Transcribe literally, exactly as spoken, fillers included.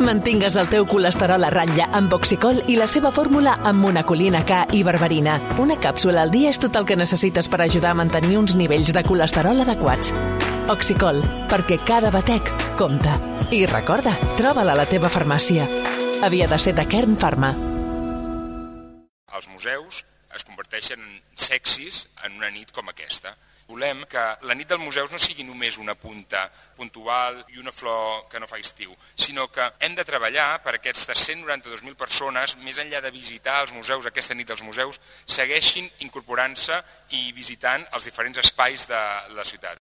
Mantingues el teu colesterol a ratlla amb Oxicol i la seva fórmula amb monacolina K i berberina. Una càpsula al dia és tot el que necessites per ajudar a mantenir uns nivells de colesterol adequats. Oxicol, perquè cada batec compta. I recorda, troba-la a la teva farmàcia. Havia de ser de Kern Pharma. Els museus es converteixen sexis en una nit com aquesta. Volem que la nit dels museus no sigui només una punta puntual i una flor que no fa estiu, sinó que hem de treballar per aquestes cent noranta-dos mil persones, més enllà de visitar els museus, aquesta nit dels museus, segueixin incorporant-se i visitant els diferents espais de la ciutat.